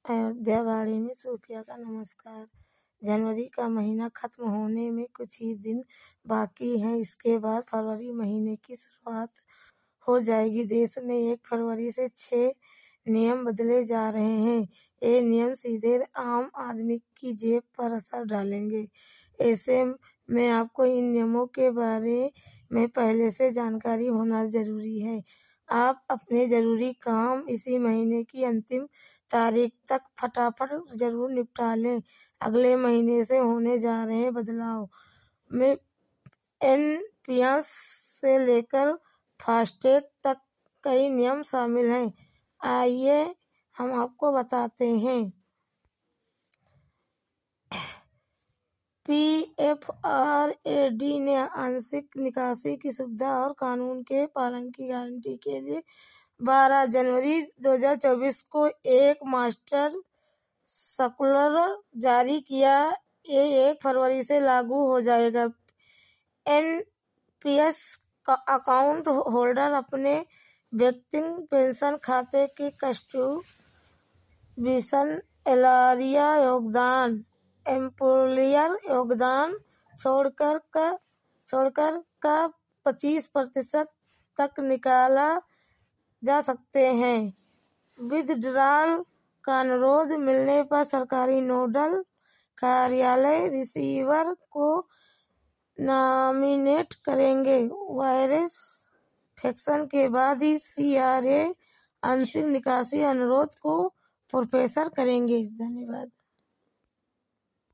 अयोध्या वाणी में सूफिया का नमस्कार। जनवरी का महीना खत्म होने में कुछ ही दिन बाकी हैं। इसके बाद फरवरी महीने की शुरुआत हो जाएगी। देश में 1 फरवरी से 6 नियम बदले जा रहे हैं। ये नियम सीधे आम आदमी की जेब पर असर डालेंगे। ऐसे में आपको इन नियमों के बारे में पहले से जानकारी होना जरूरी है। आप अपने जरूरी काम इसी महीने की अंतिम तारीख तक फटाफट जरूर निपटा लें। अगले महीने से होने जा रहे बदलाव में एनपीएस से लेकर फास्टैग तक कई नियम शामिल हैं। आइए हम आपको बताते हैं। पीएफआरएडी ने आंशिक निकासी की सुविधा और कानून के पालन की गारंटी के लिए 12 जनवरी 2024 को एक मास्टर सर्कुलर जारी किया। ये 1 फरवरी से लागू हो जाएगा। एनपीएस अकाउंट होल्डर अपने व्यक्तिगत पेंशन खाते की कंट्रीब्यूशन, एलआरईआर योगदान, एम्प्लॉयर योगदान छोड़कर का 25% तक निकाला जा सकते हैं। विथड्रॉल का अनुरोध मिलने पर सरकारी नोडल कार्यालय रिसीवर को नॉमिनेट करेंगे। वेरिफिकेशन के बाद ही सीआरए आंशिक निकासी अनुरोध को प्रोसेस करेंगे। धन्यवाद।